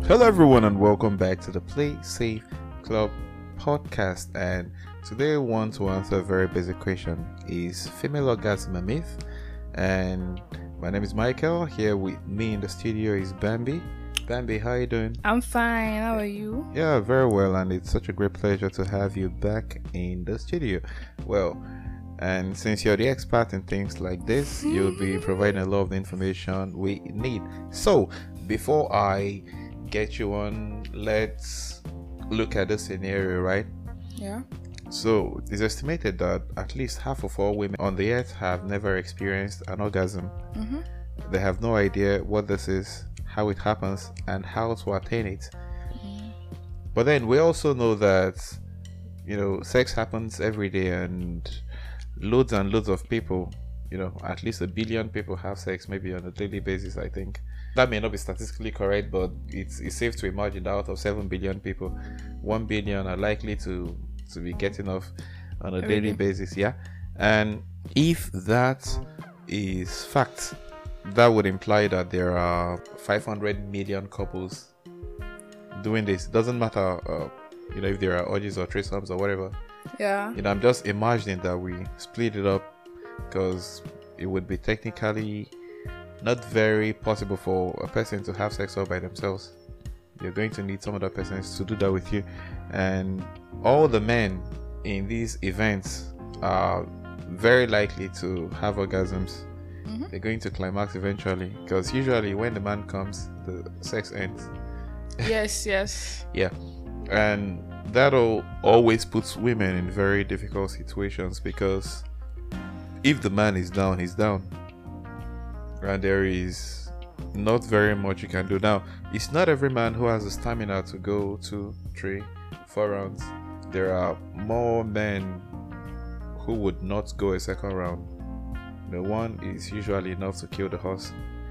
Hello, everyone, and welcome back to the Play Safe Club podcast. And today, I want to answer a very basic question: is female orgasm a myth? And my name is Michael. Here with me in the studio is Bambi. Bambi, how are you doing? I'm fine. How are you? Yeah, very well, and it's such a great pleasure to have you back in the studio. Well, and since you're the expert in things like this, you'll be providing a lot of the information we need. So, before I get you on, let's look at the scenario, right? Yeah. So, it's estimated that at least half of all women on the earth have never experienced an orgasm. Mm-hmm. They have no idea what this is, how it happens, and how to attain it. But then we also know that, sex happens every day, and loads of people, at least 1 billion people have sex maybe on a daily basis. I think that may not be statistically correct, but it's safe to imagine that out of 7 billion people, 1 billion are likely to be getting off on a daily basis. Yeah. And if that is fact, that would imply that there are 500 million couples doing this. It doesn't matter if there are orgies or threesomes or whatever. Yeah. I'm just imagining that we split it up, because it would be technically not very possible for a person to have sex all by themselves. You're going to need some other persons to do that with you, and all the men in these events are very likely to have orgasms. Mm-hmm. They're going to climax eventually, because usually when the man comes, the sex ends. Yes. Yeah. And that always puts women in very difficult situations, because if the man is down, he's down, and there is not very much you can do. Now, it's not every man who has the stamina to go 2, 3, 4 rounds. There are more men who would not go a second round. The one is usually enough to kill the horse,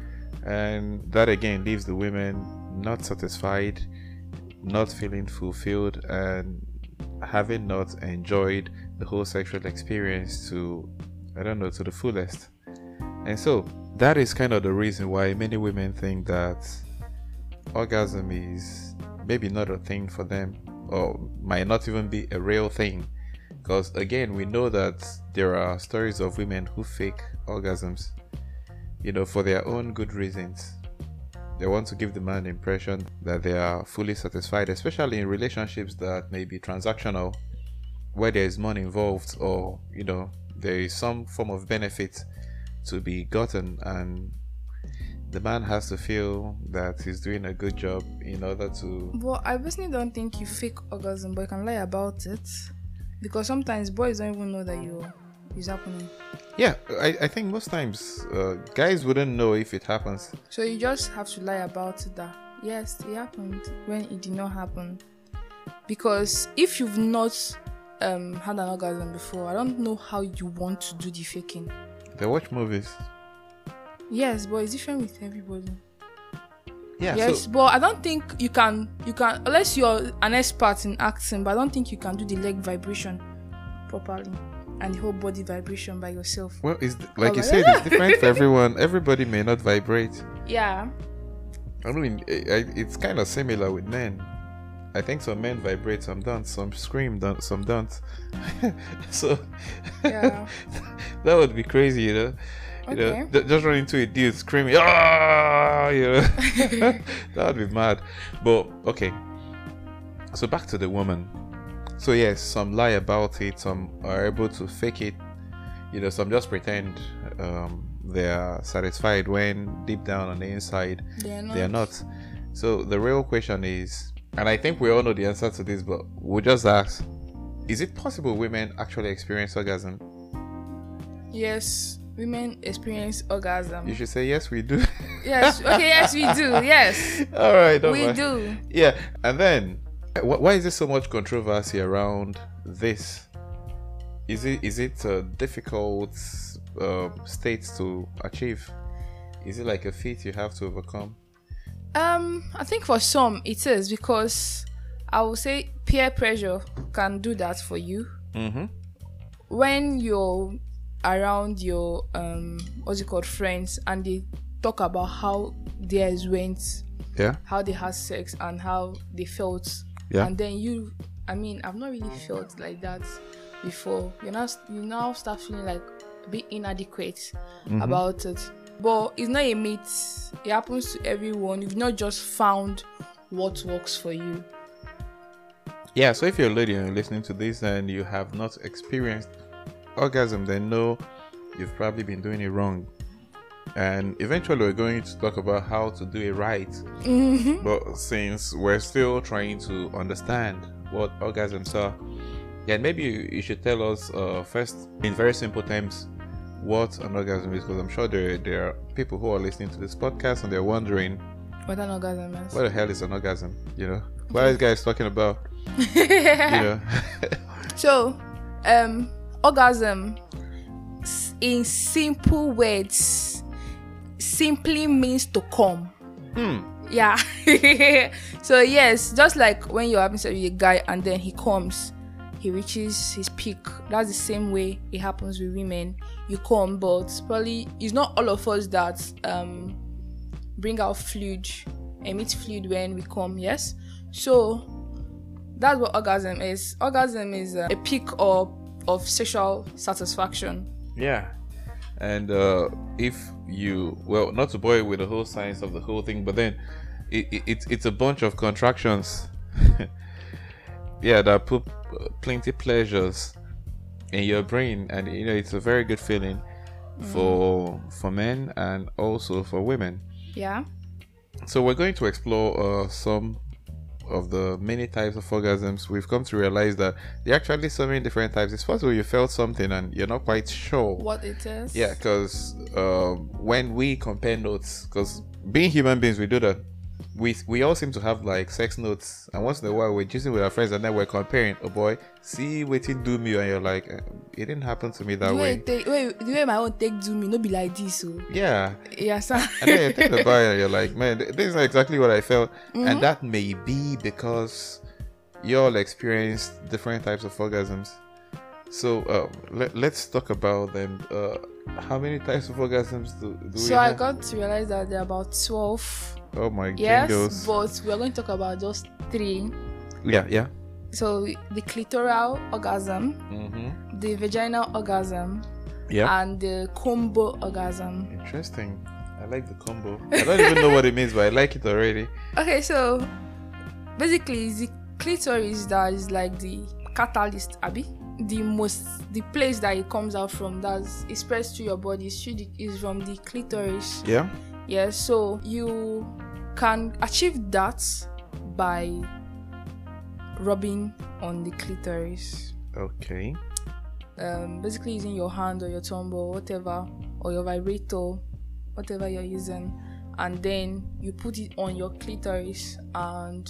and that again leaves the women not satisfied, not feeling fulfilled, and having not enjoyed the whole sexual experience to the fullest. And so that is kind of the reason why many women think that orgasm is maybe not a thing for them, or might not even be a real thing. Because again, we know that there are stories of women who fake orgasms, for their own good reasons. They want to give the man the impression that they are fully satisfied, especially in relationships that may be transactional, where there is money involved, or there is some form of benefit to be gotten, and the man has to feel that he's doing a good job in order to. Well, I personally don't think you fake orgasm, but you can lie about it, because sometimes boys don't even know that it's happening. Yeah, I think most times guys wouldn't know if it happens. So you just have to lie about it, that yes, it happened when it did not happen. Because if you've not had an orgasm before, I don't know how you want to do the faking. They watch movies. Yes, but it's different with everybody. Yeah. Yes, but I don't think you can unless you're an expert in acting, but I don't think you can do the leg vibration properly and the whole body vibration by yourself. Well, it's like you said, it's different for everyone. Everybody may not vibrate. Yeah. I mean, it's kind of similar with men. I think some men vibrate, some don't. Some scream, some don't. So Yeah. that would be crazy, Okay. Just run into a dude screaming, ah, that would be mad. But okay, so back to the woman. So yes, some lie about it, some are able to fake it, some just pretend they are satisfied when deep down on the inside they are not. So the real question is, and I think we all know the answer to this, but we'll just ask, is it possible women actually experience orgasm? Yes, women experience orgasm. You should say yes, we do. Yes, okay, yes, we do. Yes. All right, we do. Yeah, and then why is there so much controversy around this? Is it a difficult state to achieve? Is it like a feat you have to overcome? I think for some it is, because I would say peer pressure can do that for you. Mm-hmm. When you're around your friends, and they talk about how theirs went Yeah. how they had sex and how they felt. Yeah. And then I've not really felt like that before. You now start feeling like a bit inadequate about it. But it's not a myth. It happens to everyone. You've not just found what works for you. Yeah, so if you're a lady and you're listening to this and you have not experienced orgasm, then no, you've probably been doing it wrong. And eventually we're going to talk about how to do it right. But since we're still trying to understand what orgasms are, yeah, maybe you should tell us first, in very simple terms, what an orgasm is, because I'm sure there are people who are listening to this podcast and they're wondering what an orgasm is. What the hell is an orgasm? What are these guys talking about? So, orgasm, in simple words, simply means to come. Yeah. So yes, just like when you're having sex with a guy and then he comes, he reaches his peak. That's the same way it happens with women. You come, but probably it's not all of us that bring out fluid, emit fluid when we come. Yes. So that's what orgasm is. Orgasm is a peak of sexual satisfaction. Yeah. And if you, well, not to bore you with the whole science of the whole thing, but then it's a bunch of contractions. Yeah, that put plenty pleasures in your brain, and it's a very good feeling for men and also for women. Yeah. So we're going to explore some of the many types of orgasms. We've come to realize that there are actually so many different types. It's possible you felt something and you're not quite sure what it is. Yeah, because when we compare notes, because being human beings, we do that. We all seem to have like sex notes, and once in a while we're just with our friends and then we're comparing. Oh boy, see waiting do me, and you're like, it didn't happen to me that way. The way my own take do me, not be like this. So yeah, sir. And then you think about it and you're like, man, this is not exactly what I felt. And that may be because you all experienced different types of orgasms. So let's talk about them. How many types of orgasms do we have? So I got to realize that there are about 12. Oh my yes, jingles. But we're going to talk about just 3. Yeah. So the clitoral orgasm, the vaginal orgasm, and the combo orgasm. Interesting. I like the combo. I don't even know what it means, but I like it already. Okay, so basically the clitoris that is like the catalyst, Abby. The place that it comes out from, that's expressed to your body, is from the clitoris. Yeah. Yeah, so you can achieve that by rubbing on the clitoris. Okay. Basically using your hand or your thumb or whatever, or your vibrator, whatever you're using, and then you put it on your clitoris and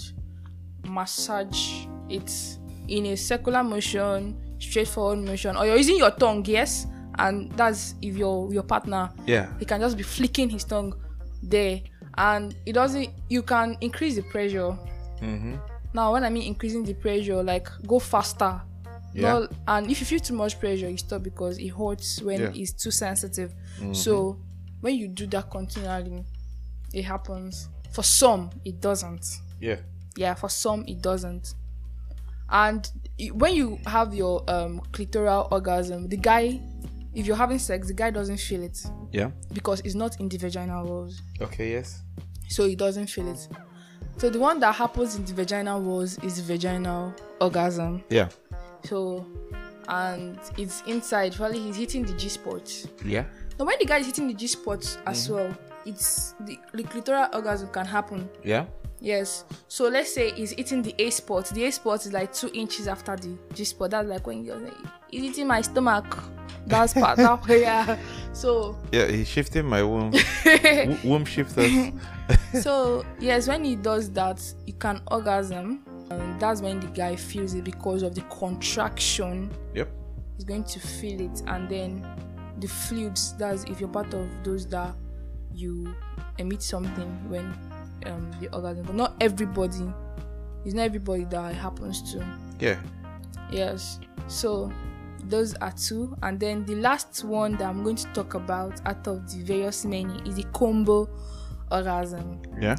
massage it in a circular motion, straightforward motion, or you're using your tongue, yes, and that's if your partner, he can just be flicking his tongue there, and you can increase the pressure. Now when I mean increasing the pressure, like go faster. And if you feel too much pressure, you stop, because it hurts when it's too sensitive. So when you do that continually, it happens. For some it doesn't. For some it doesn't. And when you have your clitoral orgasm, the guy, if you're having sex, the guy doesn't feel it. Because it's not in the vaginal walls. Okay, yes. So he doesn't feel it. So the one that happens in the vaginal walls is vaginal orgasm. So, and it's inside. Probably he's hitting the G-spot. Now when the guy is hitting the G-spot as well, it's the clitoral orgasm can happen. Yes. So let's say he's hitting the A spot. The A spot is like 2 inches after the G spot. That's like when you're like, he's hitting my stomach. That's part of yeah. So he's shifting my womb. Womb shifters. So yes, when he does that, you can orgasm. And that's when the guy feels it, because of the contraction. He's going to feel it, and then the fluids. That's if you're part of those that you emit something when the orgasm. But not everybody. It's not everybody that it happens to. Yes. So those are 2, and then the last one that I'm going to talk about out of the various many is the combo orgasm.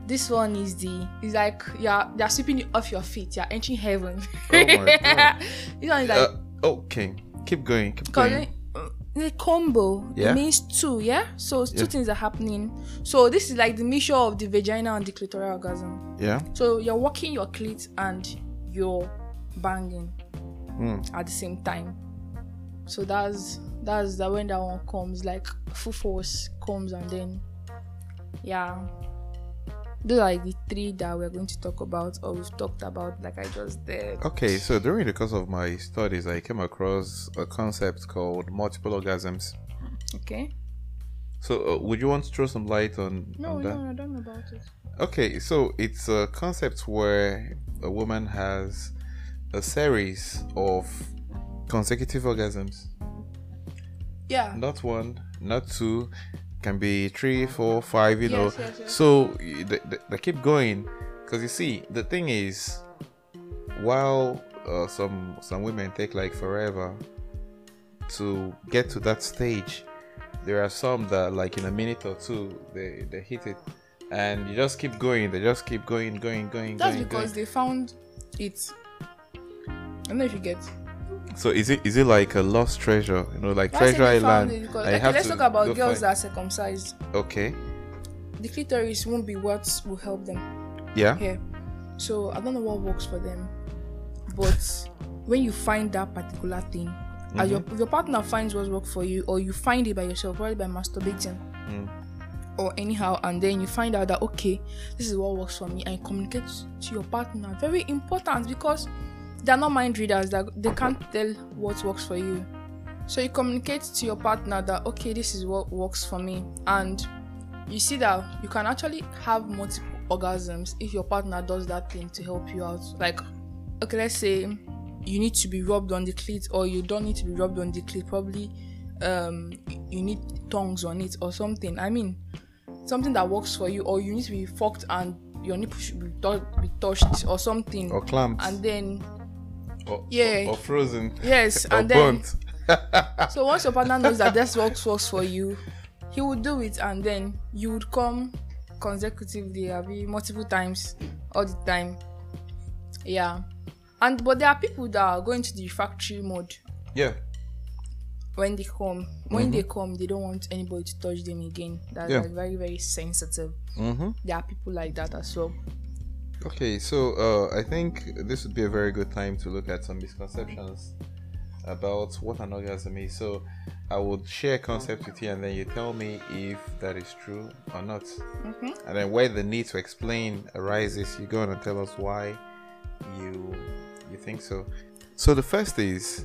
This one is like you're sweeping it off your feet. You're entering heaven. Oh my god. This one is like okay. Keep going. the combo. Yeah. It means two. Yeah. So two things are happening. So this is like the mixture of the vagina and the clitoral orgasm. Yeah. So you're working your clit and you're banging at the same time. So that's when that one comes, like full force comes, and then those are like the three that we're going to talk about, or we've talked about, like I just did. Okay, so during the course of my studies, I came across a concept called multiple orgasms. Okay. So would you want to throw some light on that? No, I don't know about it. Okay, so it's a concept where a woman has a series of consecutive orgasms. Yeah. Not one, not two, can be 3, 4, 5, you know. Yes. So they keep going, because you see, the thing is, while some women take like forever to get to that stage, there are some that like in a minute or two they hit it, and you just keep going. They just keep going. That's because they found it. I don't know if you get. So is it like a lost treasure? You know, like That's treasure island. Okay, let's talk about girls that are circumcised. Okay. The clitoris won't be what will help them. Yeah. Here. So I don't know what works for them, but when you find that particular thing, if your partner finds what works for you, or you find it by yourself, probably by masturbating, or anyhow, and then you find out that okay, this is what works for me, and you communicate to your partner. Very important, because they're not mind readers, that they can't tell what works for you. So you communicate to your partner that okay, this is what works for me, and you see that you can actually have multiple orgasms if your partner does that thing to help you out. Like, okay, let's say you need to be rubbed on the clit, or you don't need to be rubbed on the clit. Probably you need tongues on it or something. I mean, something that works for you, or you need to be fucked and your nipple should be touched or something, or clamped, and then or frozen, yes, or and burnt. Then so once your partner knows that this works for you, he would do it, and then you would come consecutively, multiple times, all the time. Yeah. But there are people that are going to the refractory mode. Yeah. When they come, they don't want anybody to touch them again. That's like very, very sensitive. There are people like that as well. Okay, so I think this would be a very good time to look at some misconceptions about what an orgasm is. So I would share a concept with you, and then you tell me if that is true or not. And then where the need to explain arises, you go on and tell us why you think so. So the first is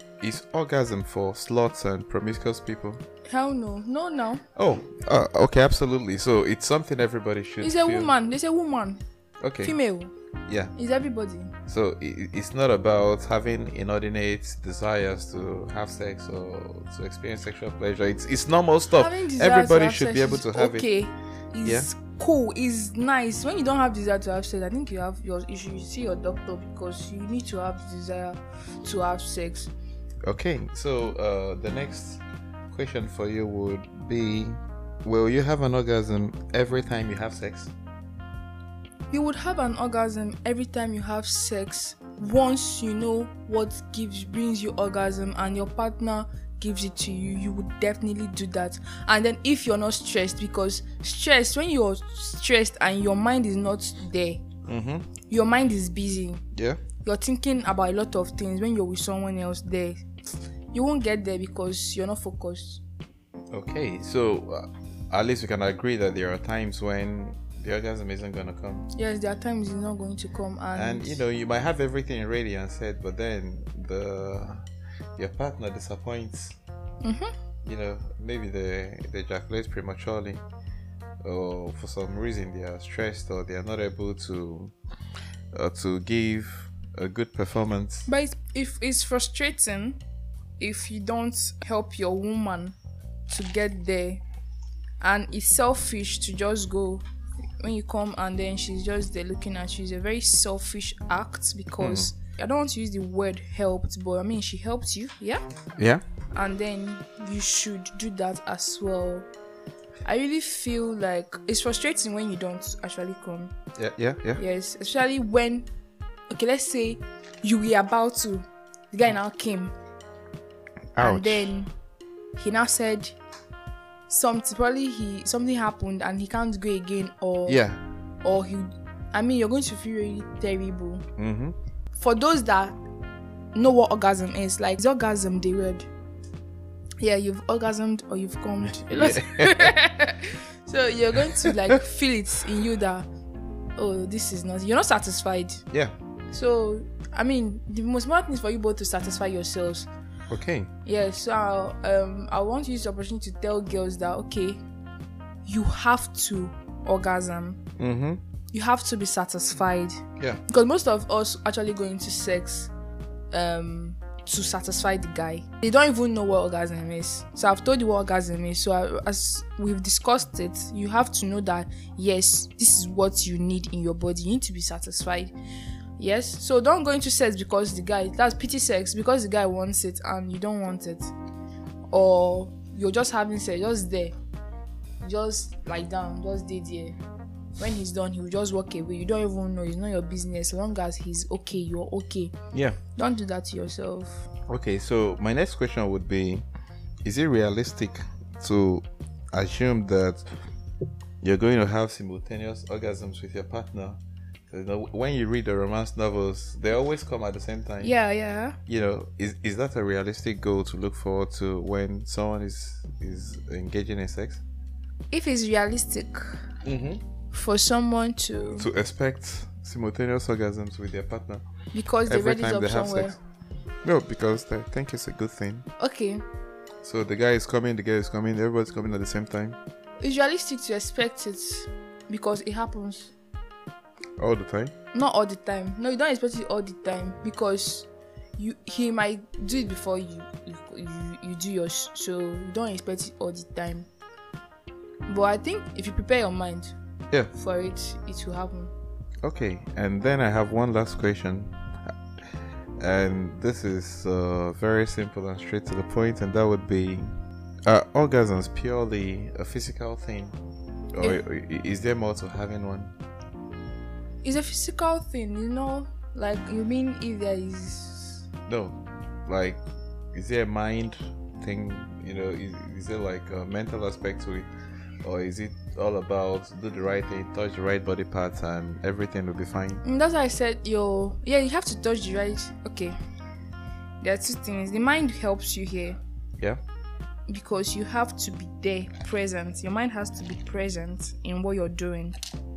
orgasm for sluts and promiscuous people? Hell no. Oh, okay, absolutely. So it's something everybody should It's feel. a woman. They say woman. Okay. Female. Yeah. It's everybody. So it's not about having inordinate desires to have sex or to experience sexual pleasure. It's normal stuff. Everybody should be able to have it. Okay. It's cool. It's nice. When you don't have desire to have sex, I think you have your issue. You see your doctor, because you need to have desire to have sex. Okay. So the next question for you would be, will you have an orgasm every time you have sex? You would have an orgasm every time you have sex, once you know what brings you orgasm and your partner gives it to you. You would definitely do that. And then if you're not stressed, because when you're stressed and your mind is not there, your mind is busy. Yeah. You're thinking about a lot of things. When you're with someone else there, you won't get there because you're not focused. Okay, so at least we can agree that there are times when the orgasm isn't going to come. Yes, there are times it's not going to come, and you might have everything ready and set, but then your partner disappoints. Maybe they ejaculate prematurely, or for some reason they are stressed, or they are not able to give a good performance. But if it's frustrating if you don't help your woman to get there, and it's selfish to just go when you come and then she's just there looking at you. It's a very selfish act, because I don't want to use the word helped, but I mean she helped you, yeah, and then you should do that as well. I really feel like it's frustrating when you don't actually come. Yeah. Yes, especially when, okay, let's say you were about to, the guy now came, Ouch. and then he now said something happened and he can't go again, or you're going to feel really terrible. Mm-hmm. For those that know what orgasm is, like, is orgasm the word? Yeah, you've orgasmed or you've come. So you're going to like feel it in you that, oh, this is not, you're not satisfied. Yeah. So I mean, the most important thing is for you both to satisfy yourselves. Okay. Yeah. So I want to use the opportunity to tell girls that, okay, you have to orgasm. Mm-hmm. You have to be satisfied. Yeah. Because most of us actually go into sex to satisfy the guy. They don't even know what orgasm is. So I've told you what orgasm is. So as we've discussed it, you have to know that, yes, this is what you need in your body. You need to be satisfied. Yes. So don't go into sex because that's pity sex, because the guy wants it and you don't want it. Or you're just having sex, just there. Just lie down, just stay there. When he's done, he will just walk away. You don't even know. It's not your business. As long as he's okay, you're okay. Yeah. Don't do that to yourself. Okay, so my next question would be, is it realistic to assume that you're going to have simultaneous orgasms with your partner? So, you know, when you read the romance novels, they always come at the same time. Yeah. You know, is that a realistic goal to look forward to when someone is engaging in sex? If it's realistic, for someone to expect simultaneous orgasms with their partner because they every read it time up they have somewhere. sex. No, because they think it's a good thing. Okay. So the guy is coming, the girl is coming, everybody's coming at the same time. It's realistic to expect it because it happens. All the time? Not all the time. No, you don't expect it all the time because he might do it before you do yours. So you don't expect it all the time. But I think if you prepare your mind for it will happen. Okay, and then I have one last question, and this is very simple and straight to the point, and that would be, are orgasms purely a physical thing, or is there more to having one? It's a physical thing, you know, like, you mean if there is... No, like, is there a mind thing, you know, is there like a mental aspect to it? Or is it all about do the right thing, touch the right body parts, and everything will be fine? That's why I said, you have to touch the right. Okay, there are two things. The mind helps you here. Yeah. Because you have to be there, present. Your mind has to be present in what you're doing.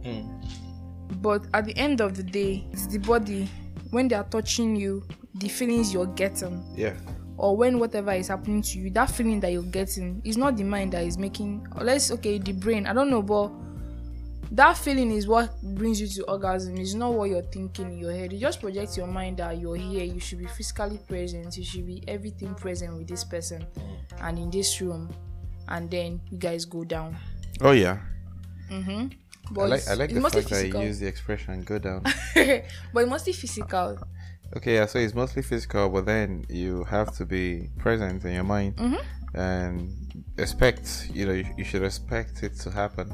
But at the end of the day, it's the body. When they are touching you, the feelings you're getting. Yeah. Or when whatever is happening to you, that feeling that you're getting is not the mind that is making, the brain, I don't know, but that feeling is what brings you to orgasm. It's not what you're thinking in your head. You just project your mind that you're here, you should be physically present, you should be everything present with this person and in this room, and then you guys go down. Oh yeah. But I like the fact physical. that you use the expression go down. But it's mostly physical. Okay, yeah, so it's mostly physical, but then you have to be present in your mind and expect, you should expect it to happen.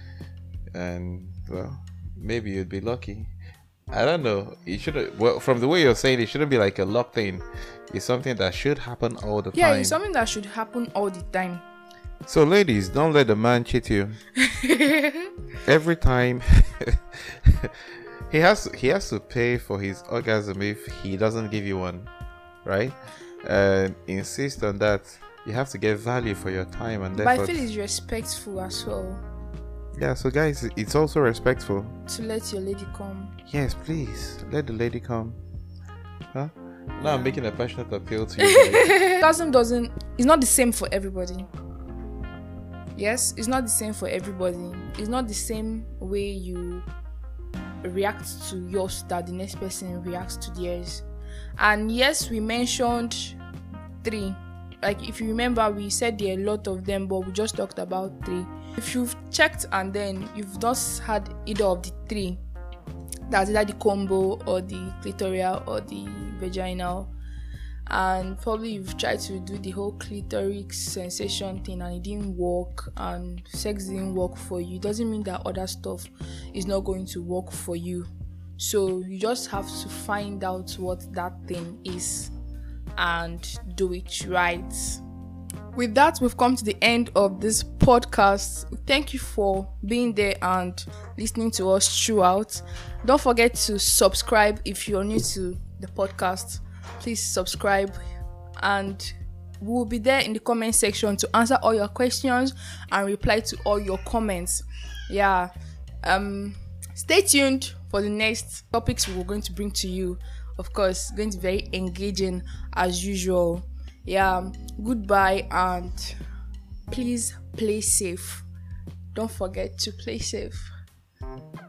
And, well, maybe you'd be lucky. I don't know. It shouldn't, well, from the way you're saying, it shouldn't be like a luck thing. It's something that should happen all the time. Yeah, it's something that should happen all the time. So, ladies, don't let the man cheat you. Every time. He has to pay for his orgasm if he doesn't give you one, right? And insist on that. You have to get value for your time and effort. But I feel it's respectful as well. Yeah, so guys, it's also respectful to let your lady come. Yes, please let the lady come. Huh? Now I'm making a passionate appeal to you. Orgasm it's not the same for everybody. Yes, it's not the same for everybody. It's not the same way you react to yours that the next person reacts to theirs. And yes, we mentioned 3. Like, if you remember, we said there are a lot of them, but we just talked about 3. If you've checked and then you've just had either of the 3, that's either the combo or the clitoral or the vaginal, and probably you've tried to do the whole clitoris sensation thing and it didn't work, and sex didn't work for you, doesn't mean that other stuff is not going to work for you. So you just have to find out what that thing is and do it right. With that, we've come to the end of this podcast. Thank you for being there and listening to us throughout. Don't forget to subscribe if you're new to the podcast. Please subscribe, and we'll be there in the comment section to answer all your questions and reply to all your comments. Stay tuned for the next topics we're going to bring to you. Of course, going to be very engaging as usual. Goodbye, and please play safe. Don't forget to play safe.